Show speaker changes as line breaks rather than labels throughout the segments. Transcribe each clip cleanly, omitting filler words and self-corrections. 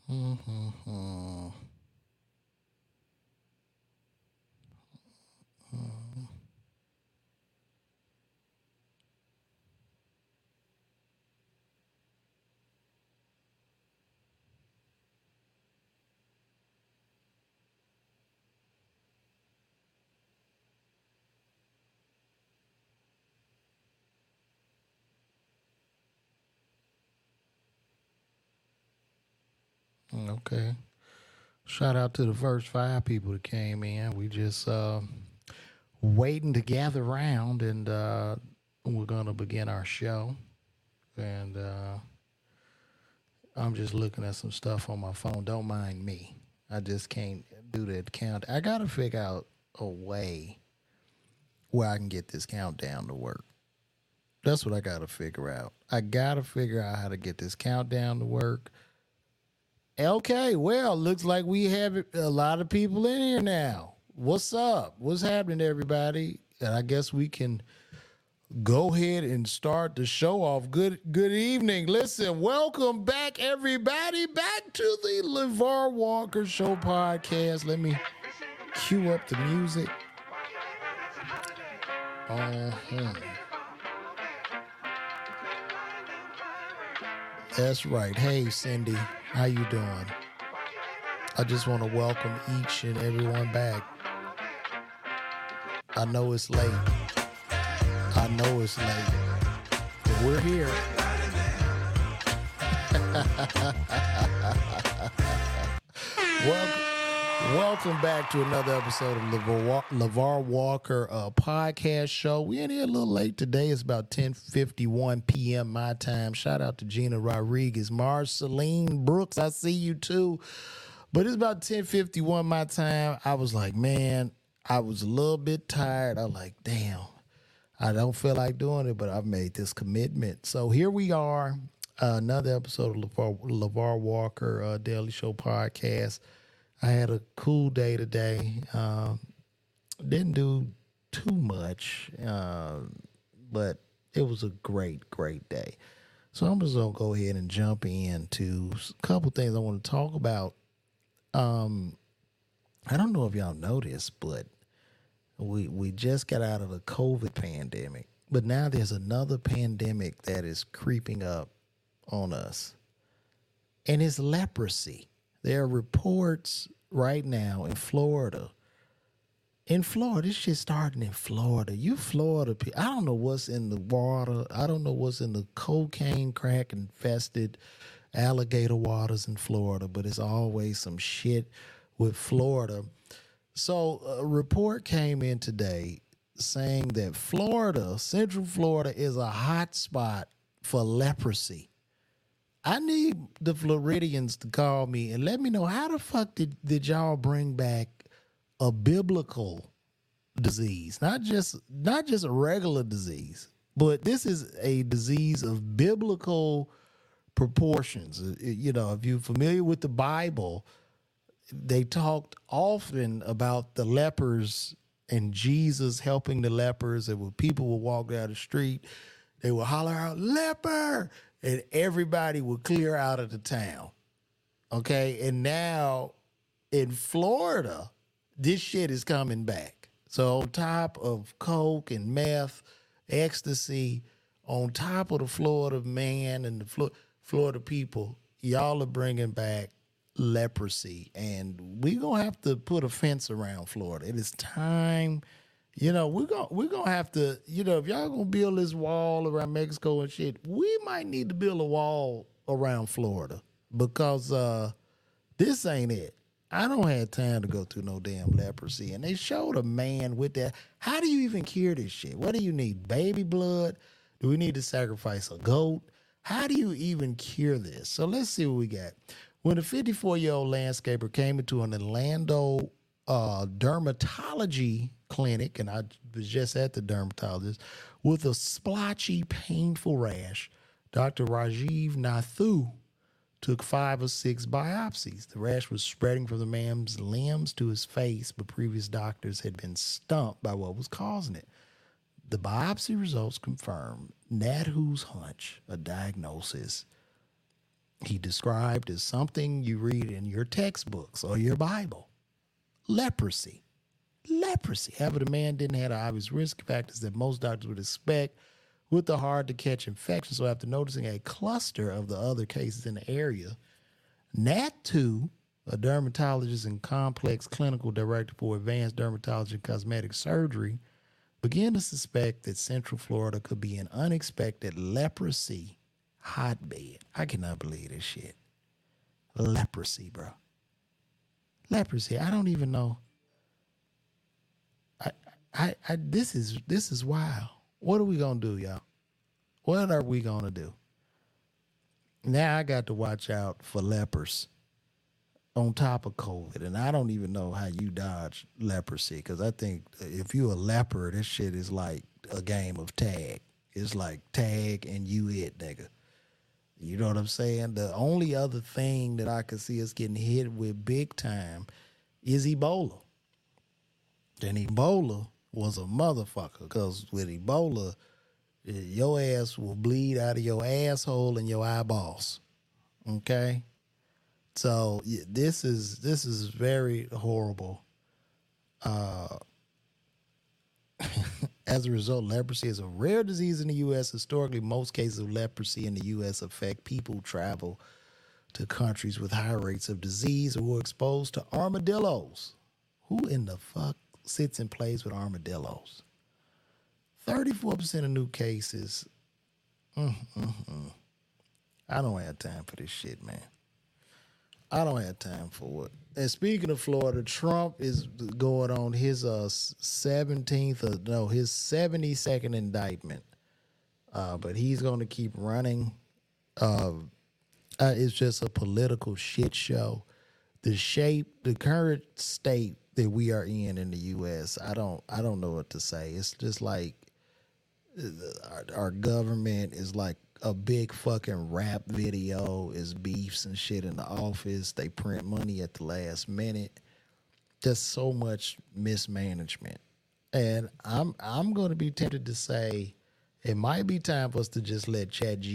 Mm-hmm. Okay. Shout out to the first five people that came in. We just waiting to gather around, and we're gonna begin our show. And I'm just looking at some stuff on my phone. Don't mind me. I just can't do that count. I gotta figure out a way where I can get this countdown to work. That's what I gotta figure out. I gotta figure out how to get this countdown to work. Okay, well, looks like we have a lot of people in here now. What's up? What's happening, everybody? And I guess we can go ahead and start the show off. Good evening. Listen, welcome back, everybody, back to the LeVar Walker Show podcast. Let me cue up the music. Uh-huh. That's right. Hey, Cindy, how you doing? I just want to welcome each and everyone back. I know it's late. I know it's late, but we're here. Welcome, welcome back to another episode of LeVar Walker podcast show. We in here a little late today. It's about 10:51 p.m. my time. Shout out to Gina Rodriguez, Marceline Brooks. I see you too. But it's about 10:51 my time. I was like, man, I was a little bit tired. I was like, damn, I don't feel like doing it, but I've made this commitment. So here we are, another episode of LeVar Walker Daily Show podcast. I had a cool day today. Didn't do too much, but it was a great day. So I'm just going to go ahead and jump into a couple things I want to talk about. I don't know if y'all noticed, but we just got out of the COVID pandemic, but now there's another pandemic that is creeping up on us, and it's leprosy. There are reports right now in Florida. In Florida, this shit starting in Florida. You Florida people, I don't know what's in the water. I don't know what's in the cocaine crack infested alligator waters in Florida, but it's always some shit with Florida. So a report came in today saying that Florida, Central Florida, is a hot spot for leprosy. I need the Floridians to call me and let me know how the fuck did y'all bring back a biblical disease, not just a regular disease, but this is a disease of biblical proportions. You know, if you're familiar with the Bible, they talked often about the lepers and Jesus helping the lepers. And when people would walk down the street, they would holler out, leper, and everybody would clear out of the town. Okay. And now in Florida, this shit is coming back. So on top of coke and meth, ecstasy, on top of the Florida man and the Florida people, y'all are bringing back leprosy, and we gonna have to put a fence around Florida. It is time. You know, we're gonna have to. You know, if y'all gonna build this wall around Mexico and shit, we might need to build a wall around Florida because this ain't it. I don't have time to go through no damn leprosy. And they showed a man with that. How do you even cure this shit? What do you need? Baby blood? Do we need to sacrifice a goat? How do you even cure this? So let's see what we got. When a 54-year-old landscaper came into an Orlando dermatology clinic, and I was just at the dermatologist, with a splotchy, painful rash, Dr. Rajiv Nathu took 5 or 6 biopsies. The rash was spreading from the man's limbs to his face, but previous doctors had been stumped by what was causing it. The biopsy results confirmed Nathu's hunch, a diagnosis he described as something you read in your textbooks or your Bible. Leprosy. Leprosy. However, the man didn't have the obvious risk factors that most doctors would expect with the hard to catch infection. So after noticing a cluster of the other cases in the area, Nat2, a dermatologist and complex clinical director for advanced dermatology and cosmetic surgery, began to suspect that Central Florida could be an unexpected leprosy hotbed. I cannot believe this shit. Leprosy, bro. Leprosy. I don't even know. This is wild. What are we gonna do, y'all? What are we gonna do? Now I got to watch out for lepers on top of COVID, and I don't even know how you dodge leprosy, because I think if you're a leper, this shit is like a game of tag. It's like tag and you it, nigga. You know what I'm saying? The only other thing that I could see us getting hit with big time is Ebola. And Ebola was a motherfucker, because with Ebola, your ass will bleed out of your asshole and your eyeballs. Okay? So this is very horrible. As a result, leprosy is a rare disease in the U.S. Historically, most cases of leprosy in the U.S. affect people who travel to countries with high rates of disease or who are exposed to armadillos. Who in the fuck sits and plays with armadillos? 34% of new cases. I don't have time for this shit, man. I don't have time for it. And speaking of Florida, Trump is going on his 72nd indictment. But he's going to keep running. It's just a political shit show. The current state that we are in the U.S., I don't know what to say. It's just like our government is like a big fucking rap video. Is beefs and shit in the office. They print money at the last minute. Just so much mismanagement. And I'm going to be tempted to say it might be time for us to just let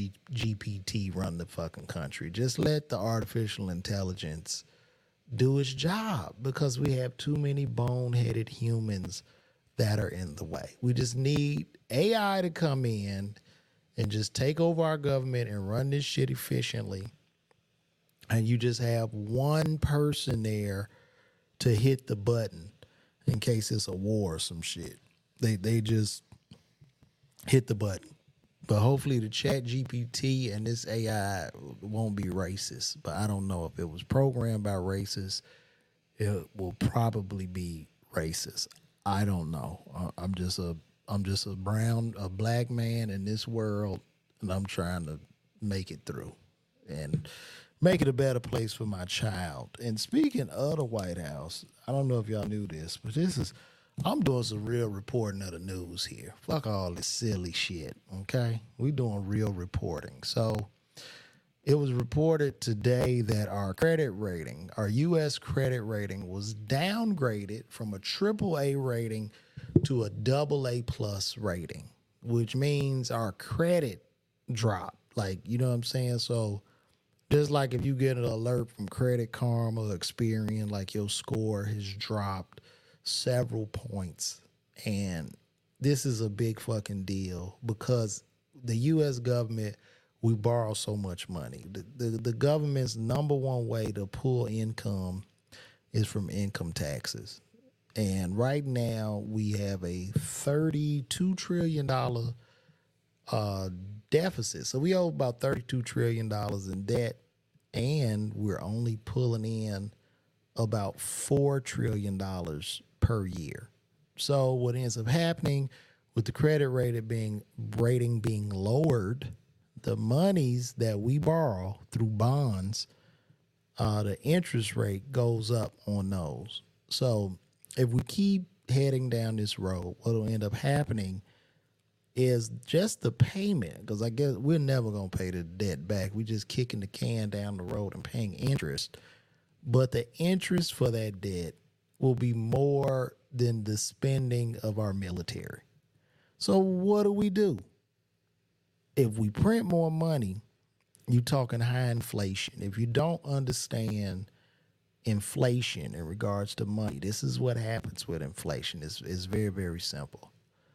GPT run the fucking country. Just let the artificial intelligence do its job, because we have too many boneheaded humans that are in the way. We just need AI to come in and just take over our government and run this shit efficiently. And you just have one person there to hit the button in case it's a war or some shit. They just hit the button. But hopefully the Chat GPT and this AI won't be racist. But I don't know if it was programmed by racists. It will probably be racist. I don't know. I'm just a black man in this world, and I'm trying to make it through and make it a better place for my child. And speaking of the White House, I don't know if y'all knew this, but I'm doing some real reporting of the news here. Fuck all this silly shit, okay? We doing real reporting. So it was reported today that our U.S. credit rating was downgraded from a AAA rating to a AA plus rating, which means our credit dropped. Like, you know what I'm saying? So just like if you get an alert from Credit Karma or Experian, like your score has dropped several points. And this is a big fucking deal, because the U.S. government, we borrow so much money. The government's number one way to pull income is from income taxes. And right now we have a $32 trillion deficit. So we owe about $32 trillion in debt, and we're only pulling in about $4 trillion per year. So what ends up happening with the credit rating being lowered, the monies that we borrow through bonds, the interest rate goes up on those. So if we keep heading down this road, what will end up happening is just the payment, because I guess we're never going to pay the debt back. We're just kicking the can down the road and paying interest. But the interest for that debt will be more than the spending of our military. So what do? If we print more money You talking high inflation. If you don't understand inflation in regards to money, this is what happens with inflation. It's very, very simple.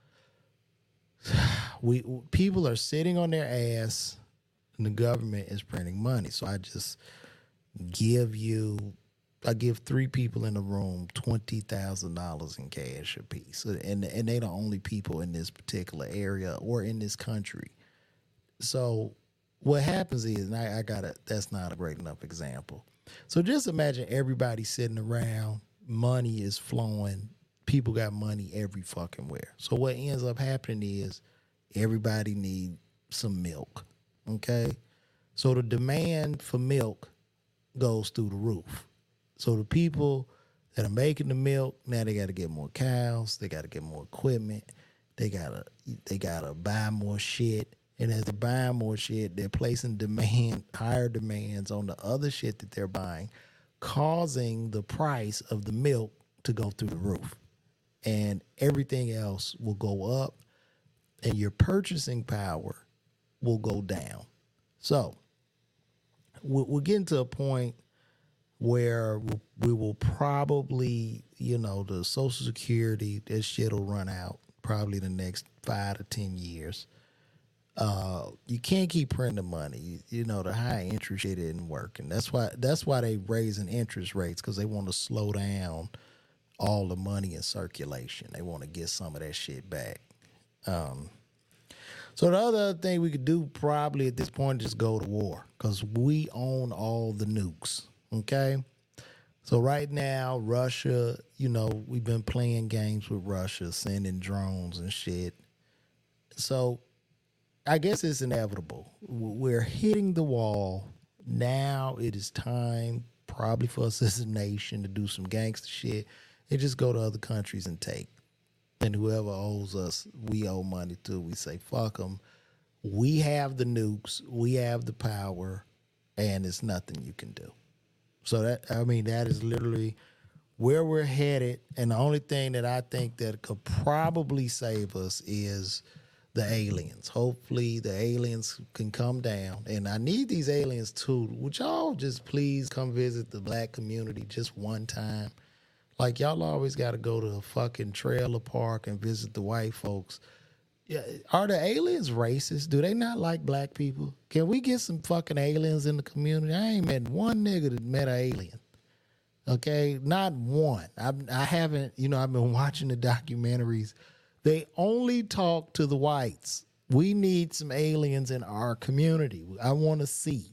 We people are sitting on their ass and the government is printing money. So give you I give three people in the room $20,000 in cash apiece. And they're the only people in this particular area or in this country. So what happens is, and I gotta, that's not a great enough example. So just imagine everybody sitting around, money is flowing, people got money every fucking where. So what ends up happening is everybody need some milk. Okay? So the demand for milk goes through the roof. So the people that are making the milk, now they gotta get more cows, they gotta get more equipment, they gotta buy more shit. And as they're buying more shit, they're placing higher demands on the other shit that they're buying, causing the price of the milk to go through the roof. And everything else will go up, and your purchasing power will go down. So we're getting to a point where we will probably, the Social Security, that shit will run out probably the next 5 to 10 years. You can't keep printing money. The high interest shit isn't working. That's why they raising interest rates, because they want to slow down all the money in circulation. They want to get some of that shit back. So the other thing we could do probably at this point is just go to war, because we own all the nukes. Okay? So right now, Russia, we've been playing games with Russia, sending drones and shit. So I guess it's inevitable. We're hitting the wall. Now it is time probably for us as a nation to do some gangster shit and just go to other countries and take. And whoever owes us, we owe money to. We say, fuck them. We have the nukes. We have the power. And there's nothing you can do. So that is literally where we're headed. And the only thing that I think that could probably save us is the aliens. Hopefully the aliens can come down. And I need these aliens too. Would y'all just please come visit the black community just one time? Like, y'all always got to go to a fucking trailer park and visit the white folks. Yeah, are the aliens racist? Do they not like black people? Can we get some fucking aliens in the community? I ain't met one nigga that met an alien. Okay? Not one. I haven't, I've been watching the documentaries. They only talk to the whites. We need some aliens in our community. I want to see,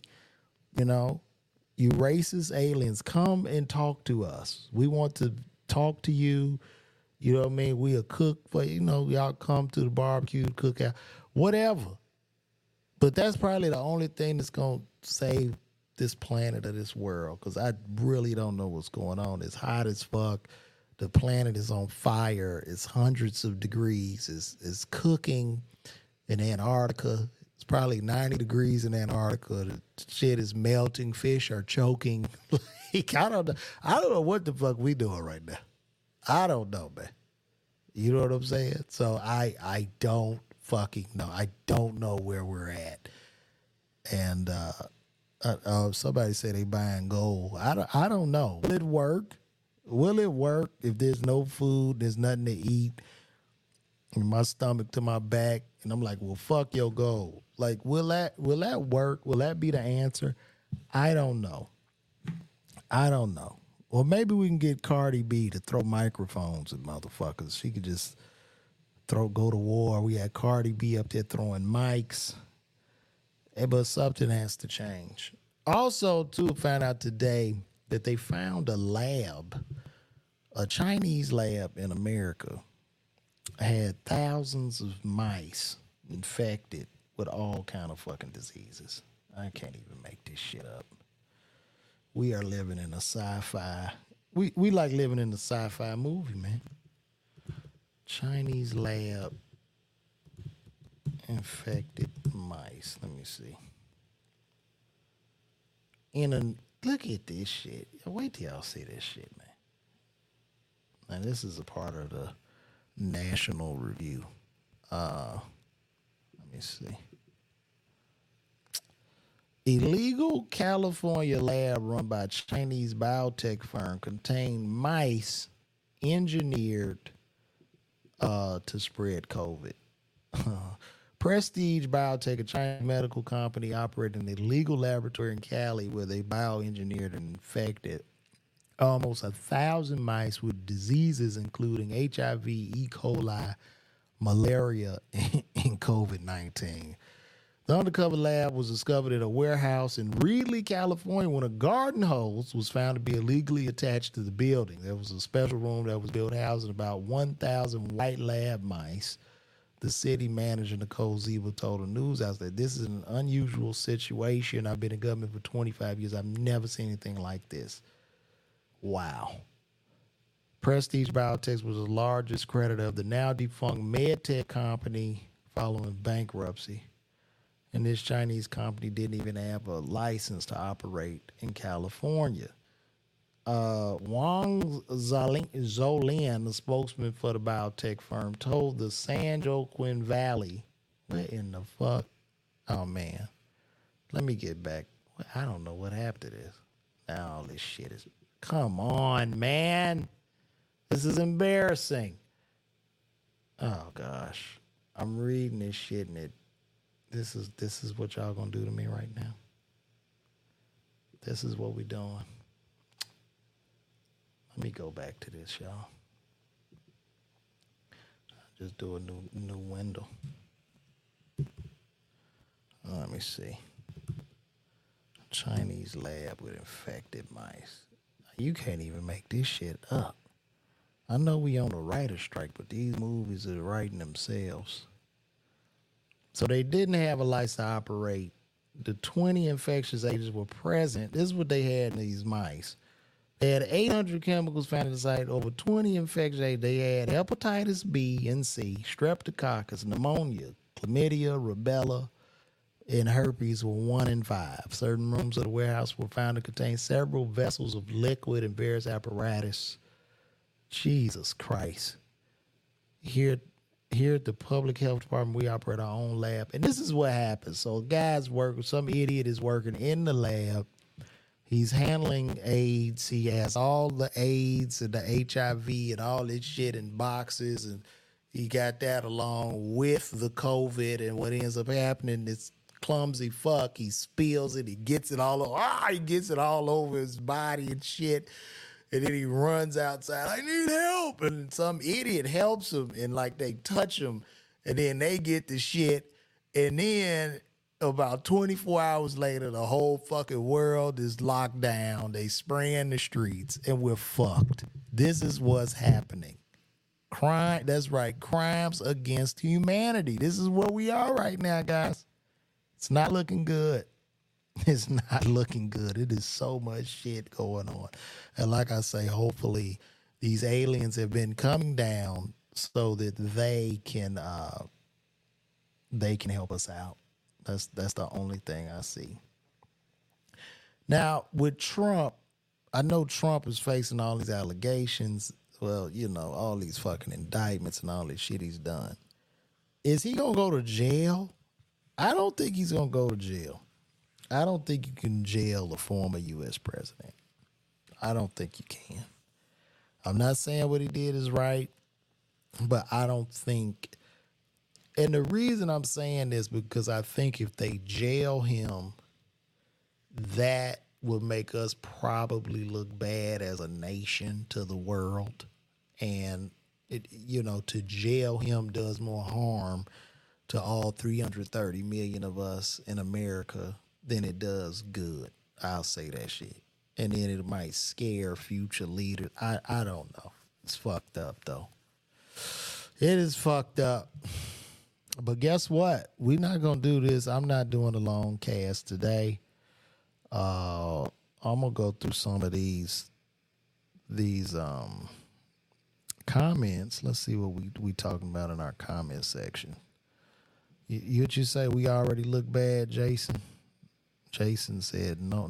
you racist aliens, come and talk to us. We want to talk to you. You know what I mean? We'll cook for, y'all come to the barbecue, cook out, whatever. But that's probably the only thing that's going to save this planet or this world, because I really don't know what's going on. It's hot as fuck. The planet is on fire. It's hundreds of degrees. It's cooking in Antarctica. It's probably 90 degrees in Antarctica. The shit is melting. Fish are choking. Like, I don't know what the fuck we doing right now. I don't know, man. You know what I'm saying? So I don't fucking know. I don't know where we're at. And somebody said they buying gold. I don't know. Will it work? Will it work if there's no food, there's nothing to eat, and my stomach to my back, and I'm like, well, fuck your gold. Like, will that work? Will that be the answer? I don't know. Well, maybe we can get Cardi B to throw microphones at motherfuckers. She could just go to war. We had Cardi B up there throwing mics. But something has to change. Also, too, found out today that they found a Chinese lab in America had thousands of mice infected with all kind of fucking diseases. I can't even make this shit up. We are living in a sci-fi. We like living in a sci-fi movie, man. Chinese lab infected mice. Let me see. Look at this shit. Wait till y'all see this shit, man. And this is a part of the National Review. Let me see. Illegal California lab run by Chinese biotech firm contained mice engineered to spread COVID. Prestige Biotech, a Chinese medical company, operating an illegal laboratory in Cali where they bioengineered and infected almost 1,000 mice with diseases including HIV, E. coli, malaria, and COVID-19. The undercover lab was discovered at a warehouse in Reedley, California, when a garden hose was found to be illegally attached to the building. There was a special room that was built housing about 1,000 white lab mice. The city manager, Nicole Zeba, told a news outlet, "This is an unusual situation. I've been in government for 25 years. I've never seen anything like this." Wow. Prestige Biotech was the largest creditor of the now defunct MedTech company following bankruptcy. And this Chinese company didn't even have a license to operate in California. Wang Zolin, the spokesman for the biotech firm, told the San Joaquin Valley, what in the fuck? Oh, man. Let me get back. I don't know what happened to this. Now all this shit is... Come on, man. This is embarrassing. Oh, gosh. I'm reading this shit and this is what y'all gonna do to me right now. This is what we doing. Let me go back to this, y'all. Just do a new window. Let me see. Chinese lab with infected mice. You can't even make this shit up. I know we on a writer's strike, but these movies are writing themselves. So they didn't have a license to operate. The 20 infectious agents were present. This is what they had in these mice. They had 800 chemicals found in the site, over 20 infectious agents. They had hepatitis B and C, streptococcus, pneumonia, chlamydia, rubella, and herpes were 1 in 5. Certain rooms of the warehouse were found to contain several vessels of liquid and various apparatus. Jesus Christ. Here at the public health department, we operate our own lab. And this is what happens. So a guy's working, some idiot is working in the lab. He's handling AIDS. He has all the AIDS and the HIV and all this shit in boxes. And he got that along with the COVID. And what ends up happening is clumsy fuck. He spills it. He gets it all over. He gets it all over his body and shit. And then he runs outside. I need help. And some idiot helps him. And like they touch him. And then they get the shit. And then about 24 hours later, the whole fucking world is locked down. They spraying the streets. And we're fucked. This is what's happening. Crime. That's right. Crimes against humanity. This is where we are right now, guys. It's not looking good. It's not looking good. It is so much shit going on. And like I say, hopefully these aliens have been coming down so that they can help us out. That's the only thing I see. Now, with Trump, I know Trump is facing all these allegations. Well, you know, all these fucking indictments and all this shit he's done. Is he going to go to jail? I don't think he's going to go to jail. I don't think you can jail a former U.S. president. I don't think you can. I'm not saying what he did is right, but I don't think. And the reason I'm saying this because I think if they jail him, that will make us probably look bad as a nation to the world. And, to jail him does more harm to all 330 million of us in America than it does good. I'll say that shit. And then it might scare future leaders. I don't know. It's fucked up, though. It is fucked up. But guess what? We're not going to do this. I'm not doing a long cast today. I'm going to go through some of these comments. Let's see what we talking about in our comment section. What you say? We already look bad, Jason? Jason said, no,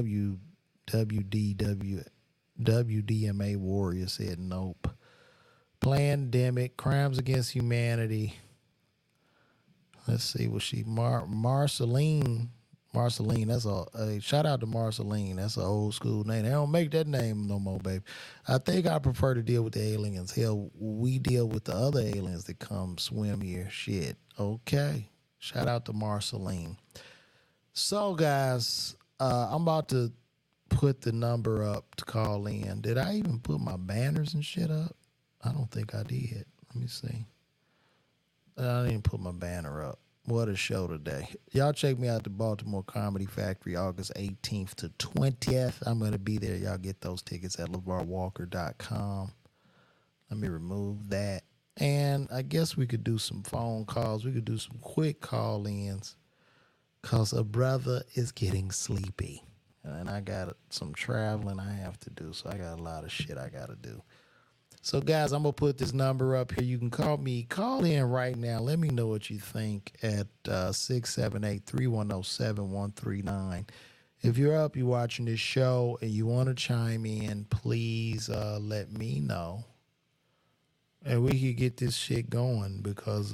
WDMA Warrior said, nope. Plandemic, crimes against humanity. Let's see, was she Marceline Marceline, that's a shout out to Marceline. That's an old school name. They don't make that name no more, baby. I think I prefer to deal with the aliens. Hell, we deal with the other aliens that come swim here. Shit. Okay. Shout out to Marceline. So, guys, I'm about to put the number up to call in. Did I even put my banners and shit up? I don't think I did. Let me see. I didn't put my banner up. What a show today. Y'all check me out at the Baltimore Comedy Factory August 18th to 20th. I'm going to be there. Y'all get those tickets at LeVarWalker.com. Let me remove that. And I guess we could do some phone calls. We could do some quick call-ins because a brother is getting sleepy. And I got some traveling I have to do, so I got a lot of shit I got to do. So, guys, I'm going to put this number up here. You can call in right now. Let me know what you think at 678-310-7139. If you're up, you're watching this show, and you want to chime in, please let me know. And we could get this shit going because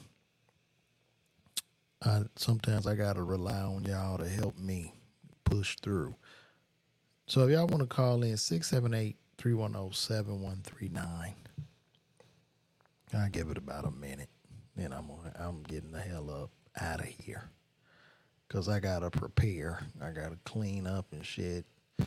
sometimes I got to rely on y'all to help me push through. So if y'all want to call in, 678-310-7139. I'll give it about a minute. Then I'm getting the hell up out of here. Because I got to prepare. I got to clean up and shit.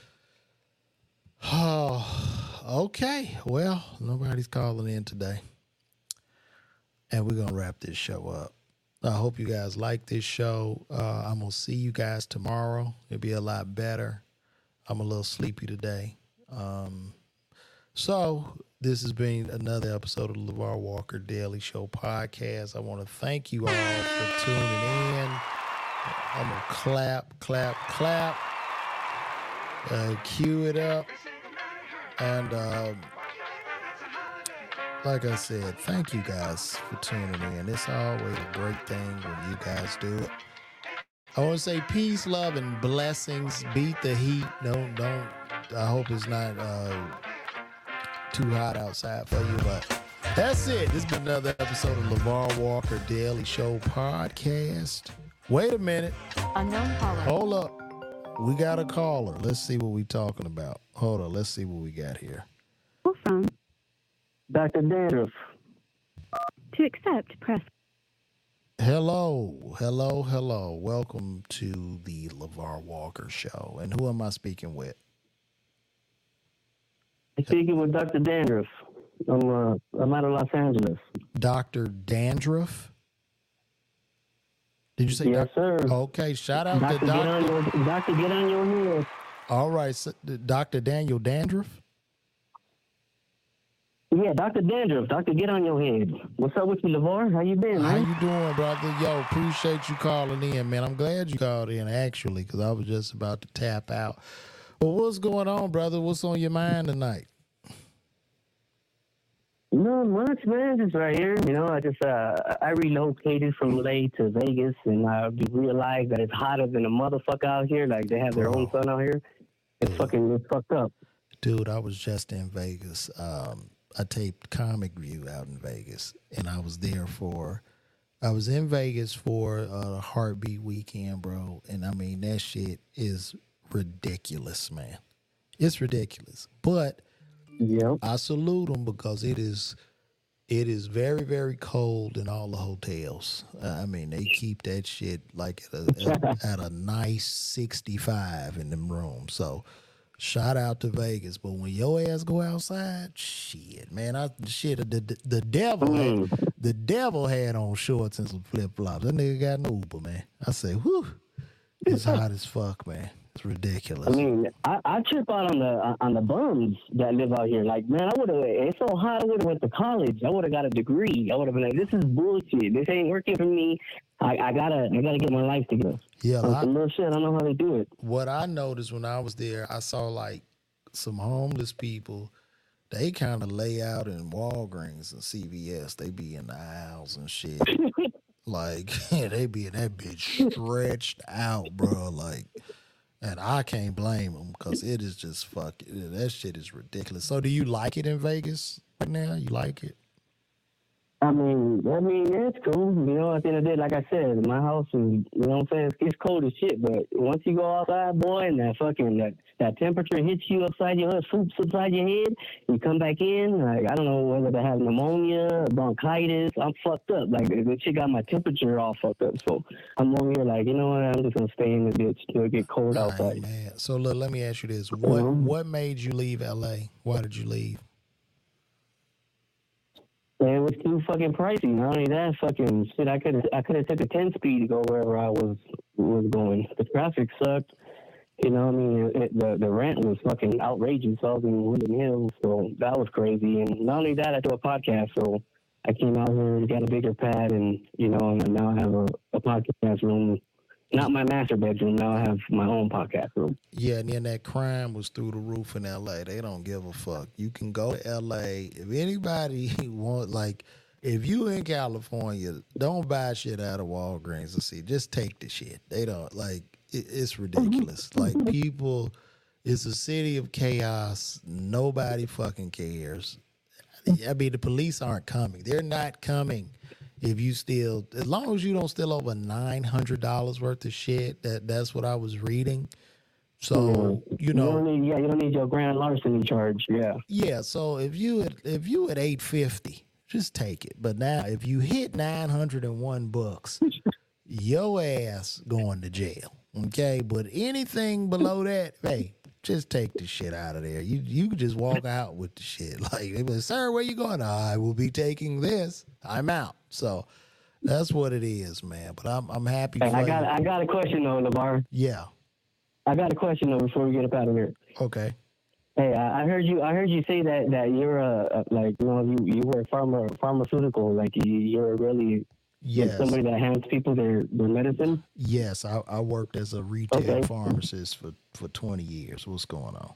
Oh, okay. Well, nobody's calling in today. And we're going to wrap this show up. I hope you guys like this show. I'm going to see you guys tomorrow. It'll be a lot better. I'm a little sleepy today. So this has been another episode of the LeVar Walker Daily Show podcast. I want to thank you all for tuning in. I'm going to clap. Cue it up. And like I said, thank you guys for tuning in. It's always a great thing when you guys do it. I want to say peace, love, and blessings. Beat the heat. Don't. I hope it's not too hot outside for you, but that's it. This has been another episode of LeVar Walker Daily Show podcast. Wait a minute.
Unknown caller.
Hold up. We got a caller. Let's see what we talking about. Hold on. Let's see what we got here.
Who from?
Dr. Dandruff.
To accept, press.
Hello. Welcome to the LeVar Walker Show. And who am I speaking with?
I'm speaking with Dr. Dandruff. I'm out of Los Angeles.
Dr. Dandruff? Did you say?
Yes, sir.
Okay, shout out
Doctor,
to Dr.
Doctor, get on your heels.
All right, so, Dr. Daniel Dandruff?
Yeah, Dr. Dandruff. Doctor, get on your head. What's up with you, LeVar? How you been, man?
How you doing, brother? Yo, appreciate you calling in, man. I'm glad you called in, actually, because I was just about to tap out. Well, what's going on, brother? What's on your mind tonight?
Not much, man. Just right here. You know, I relocated from LA to Vegas, and I realized that it's hotter than a motherfucker out here. Like, they have their own sun out here. It's fucked up.
Dude, I was just in Vegas. I taped Comic View out in Vegas, and I was in Vegas for Heartbeat Weekend, bro. And I mean, that shit is ridiculous, man. It's ridiculous. But
yep.
I salute them because it is very, very cold in all the hotels. I mean, they keep that shit like at a nice 65 in them rooms. So shout out to Vegas. But when your ass go outside, shit, man, the devil had on shorts and some flip flops. That nigga got an Uber, man. I say, whew, it's hot as fuck, man. It's ridiculous.
I mean, I trip out on the bums that live out here. Like, man, it's so hot, I would have went to college. I would have got a degree. I would have been like, this is bullshit. This ain't working for me. I gotta get my life together.
Yeah,
some little shit. I don't know how they do it.
What I noticed when I was there, I saw like some homeless people. They kind of lay out in Walgreens and CVS. They be in the aisles and shit. Like, they be in that bitch stretched out, bro. Like, and I can't blame them because it is just that shit is ridiculous. So do you like it in Vegas right now? You like it?
Yeah, it's cool. You know, at the end of the day, like I said, my house is, you know what I'm saying, it's cold as shit, but once you go outside, boy, and that temperature hits you upside your head, swoops upside your head, you come back in, like, I don't know whether they have pneumonia, bronchitis, I'm fucked up. Like, the shit got my temperature all fucked up, so I'm over here like, you know what, I'm just gonna stay in the bitch till it get cold outside.
Man. So look, let me ask you this.
Mm-hmm.
What made you leave LA? Why did you leave?
It was too fucking pricey. Not only that, fucking shit. I could have took a 10-speed to go wherever I was going. The traffic sucked. You know, what I mean, the rent was fucking outrageous. I was in Woodland Hills, so that was crazy. And not only that, I do a podcast, so I came out here and got a bigger pad, and you know, and now I have a podcast room. Not my master bedroom. Now I have my own podcast room.
Yeah, and then that crime was through the roof in LA. They don't give a fuck. You can go to LA. If anybody if you in California, don't buy shit out of Walgreens or see. Just take the shit. They don't it's ridiculous. Like people, it's a city of chaos. Nobody fucking cares. I mean, the police aren't coming. They're not coming. If you steal, as long as you don't steal over $900 worth of shit, that's what I was reading. So you know,
you don't need your grand larceny charge. Yeah.
Yeah. So if you at $850, just take it. But now, if you hit $901, your ass going to jail. Okay. But anything below that, hey, just take the shit out of there. You can just walk out with the shit. Like, they was, sir, where you going? I will be taking this. I'm out. So that's what it is, man. But I'm happy.
Hey, I got a question though, LeVar.
Yeah.
I got a question though before we get up out of here.
Okay.
Hey, I heard you say that you're you were pharmaceutical, like you're really somebody that hands people their medicine.
Yes, I worked as a retail pharmacist for 20 years. What's going on?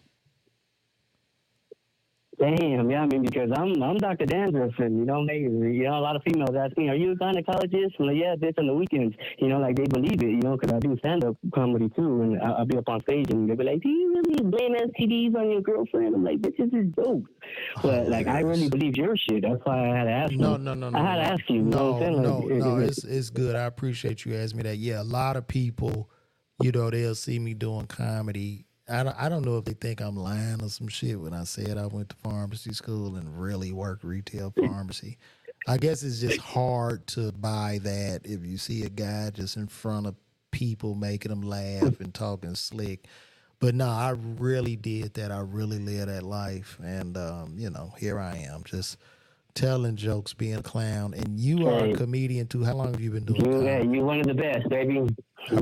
Damn, yeah, I mean, because I'm Dr. Dandruff, and a lot of females ask me, "Are you a gynecologist?" I'm like, yeah, bitch, on the weekends, like they believe it, because I do stand-up comedy too, and I'll be up on stage, and they'll be like, "Do you really blame STDs on your girlfriend?" I'm like, "Bitch, this is jokes," but I really believe your shit. That's why I had to ask you.
No.
I had to ask you.
No. It's good. I appreciate you asking me that. Yeah, a lot of people, they'll see me doing comedy. I don't know if they think I'm lying or some shit when I said I went to pharmacy school and really worked retail pharmacy. I guess it's just hard to buy that if you see a guy just in front of people making them laugh and talking slick. But no, I really did that. I really lived that life. And, here I am just telling jokes, being a clown. And you are a comedian too. How long have you been doing comedy?
You're one of the best, baby. I've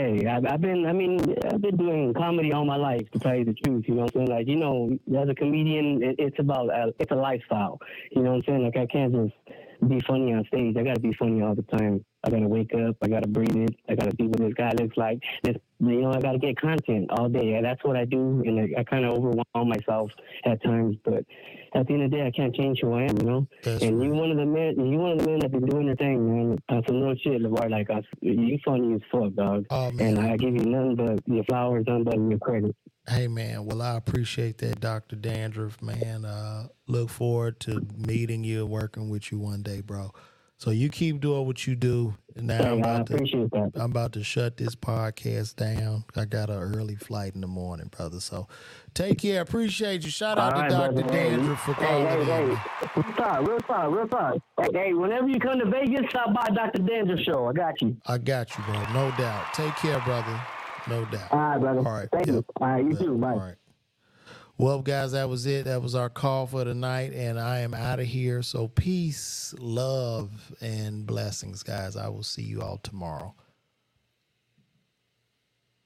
been doing comedy all my life, to tell you the truth. You know what I'm saying? Like, as a comedian, it's a lifestyle. You know what I'm saying? Like, I can't just be funny on stage. I got to be funny all the time. I got to wake up. I got to breathe it. I got to see what this guy looks like. I got to get content all day. And that's what I do. And I kind of overwhelm myself at times. But at the end of the day, I can't change who I am,
That's
and
right.
you're one of the men that been doing your thing, man. Some real shit, LeVar. Like, you funny as fuck, dog.
Oh, man.
And I give you nothing but your flowers, nothing but your credit.
Hey, man. Well, I appreciate that, Dr. Dandruff, man. Look forward to meeting you and working with you one day, bro. So you keep doing what you do. And now
I appreciate that.
I'm about to shut this podcast down. I got an early flight in the morning, brother. So take care. Appreciate you. Shout out to Dr. Dandruff for calling in.
Real talk. Hey, whenever you come to Vegas, stop by Dr. Dandruff show. I got you.
I got you, bro. No doubt. Take care, brother. No doubt.
All right, brother.
All right.
Thank you. All right, you too. Bye.
All right. Well, guys, that was it. That was our call for tonight, and I am out of here. So peace, love, and blessings, guys. I will see you all tomorrow.